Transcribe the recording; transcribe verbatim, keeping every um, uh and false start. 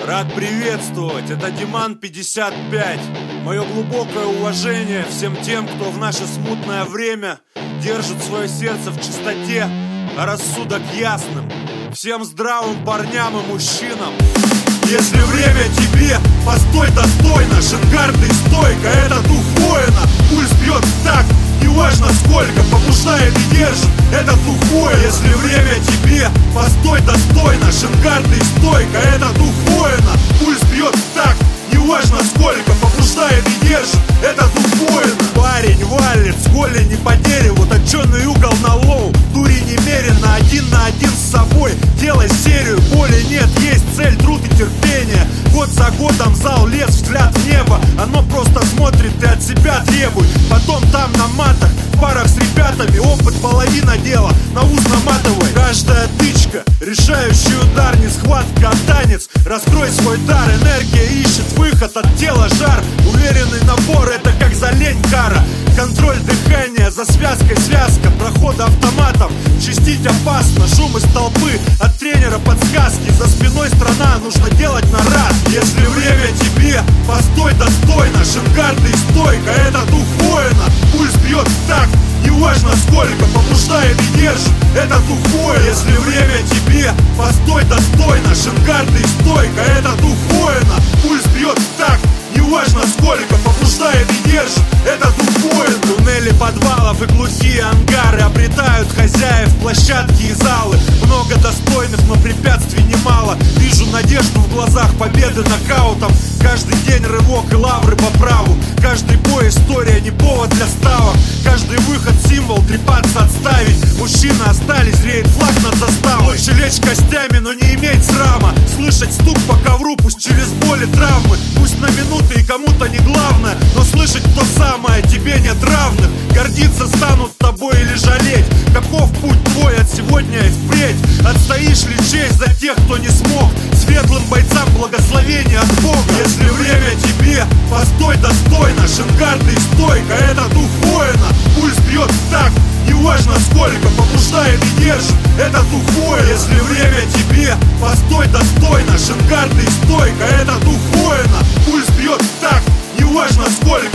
Рад приветствовать, это Диман пятьдесят пять. Мое глубокое уважение всем тем, кто в наше смутное время держит свое сердце в чистоте, а рассудок ясным. Всем здравым парням и мужчинам. Если время тебе, постой достойно. Шенгарды стойко, это дух воина. Пульс бьет так, неважно сколько, побуждает и держит, это дух воина. Если время тебе, постой достойно. Шенгарды стойко, это дух воина. Пульс бьет так, неважно сколько, побуждает и держит, это дух воина. Парень валит с голени по дереву, точеный угол на лоу, дури немерено, один на один с собой. Делай серию, боли нет, есть цель, труд и терпение. Год за годом зал лез, взгляд в небо. Оно просто смотрит, ты от себя требуй. Потом там на матах, в парах с ребятами, опыт половина дела, на ус наматывай. Каждая тычка, решающий удар, не схватка, а танец. Раскрой свой дар, энергия ищет выход от тела, жар. Уверенный набор, это как за лень кара. Контроль дыхания, за связкой связка. Прохода автоматом, чистить опасно. Шум из толпы, от тренера подсказки. За спиной страна, нужно делать на раз. Если время тебе, постой достойно. Шенгарды стойко, это дух воина. Пульс бьет так, неважно сколько, побуждает и держит, это дух воина. Если время тебе, постой достойно. Шенгарды стойко, это дух воина. Пульс бьет так, неважно сколько, побуждает и держит, это дух воина. Туннели подвалов и глухие ангары обретают хозяев, площадки и залы. Много достойных, но препятствий немало. Вижу надежду в глазах, победы нокаутом. Каждый день рывок и лавры по праву. Каждый бой история, не повод для ставок. Каждый выход символ, трепаться отставить. Мужчины остались, зреет флаг над заставой. Лучше лечь костями, но не иметь срама. Слышать стук по ковру, пусть через боль и травмы. Пусть на минуты и кому-то не главное, но слышать то самое, тебе нет равных. Гордиться станут тобой или жалеть. Каков путь твой от сегодня и впредь? Отстоишь ли честь за тех, кто не смог? Светлым бойцам благословение от Бога. Если время тебе, постой достойно. Шенгарды стойко, это дух воина. Пульс бьет так, неважно сколько, побуждает и держит, это дух воина. Если время тебе, постой достойно. Шенгарды стойко, это дух воина. Пульс бьет так, неважно сколько,